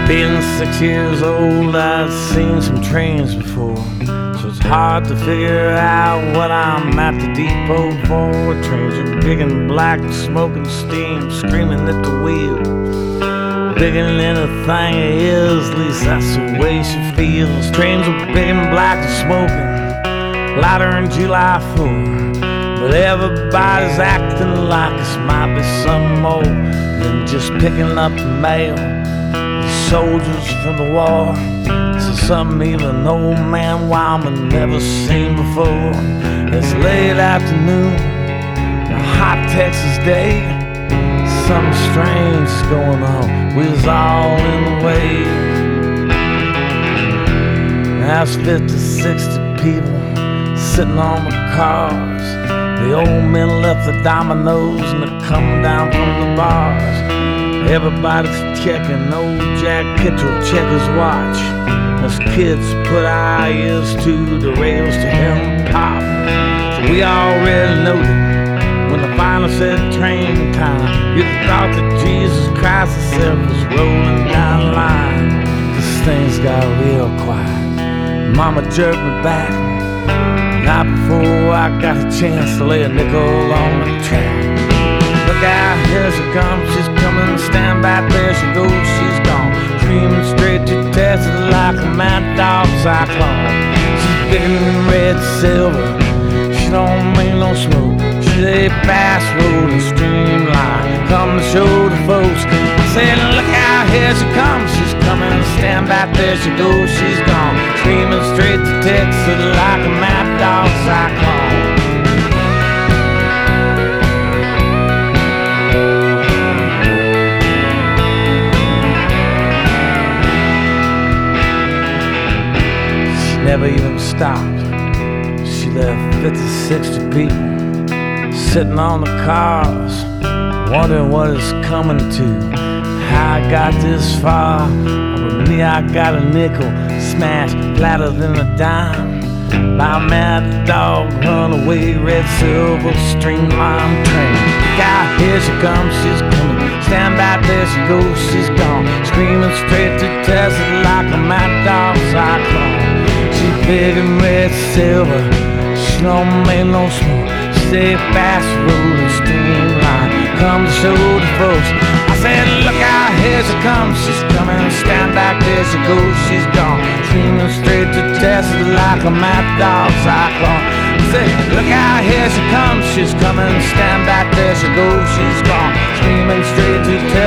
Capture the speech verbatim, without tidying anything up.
Being six years old, I'd seen some trains before, so it's hard to figure out what I'm at the depot for. Trains are big and black, smoking steam, screaming at the wheel. Bigger than anything is, at least that's the way she feels. Trains are big and black and smoking, louder than July fourth. But everybody's acting like this might be some more than just picking up the mail. Soldiers from the war, this is something even old man Wyman never seen before. It's late afternoon, a hot Texas day. Something strange is going on, we was all in the way. That's fifty, sixty people sitting on the cars. The old men left the dominoes and they're coming down from the bars. Everybody's checking, old Jack Kittrell check his watch. Us kids put our ears to the rails to hear him pop. So we already know that when the final said train time, you'd thought that Jesus Christ himself was rolling down the line. This thing's got real quiet. Mama jerked me back, not before I got a chance to lay a nickel on the track. Look out, here she comes, she's coming, stand back, there she goes, she's gone. Screaming straight to Texas like a mad dog cyclone. She's bigger than red silver, she don't make no smoke. She's a fast rolling streamline, come to show the folks. I said, look out, here she comes, she's coming, stand back, there she goes, she's gone. Screaming straight to Texas like a mad dog cyclone. Never even stopped. She left fifty, sixty people sitting on the cars, wondering what it's coming to. How I got this far. With me, I got a nickel smashed flatter than a dime by a mad dog, runaway red silver streamline train. God, here she comes, she's coming. Stand back, there she goes, she's gone. Screaming straight to Texas like a mad dog cyclone. She's big and red silver, she don't make no smoke. She's a fast rolling streamline, come to show the folks. I said, look out, here she comes, she's coming. Stand back, there she goes, she's gone. Screaming straight to Texas like a mad dog cyclone. I said, look out, here she comes, she's coming. Stand back, there she goes, she's gone. Screaming straight to Texas.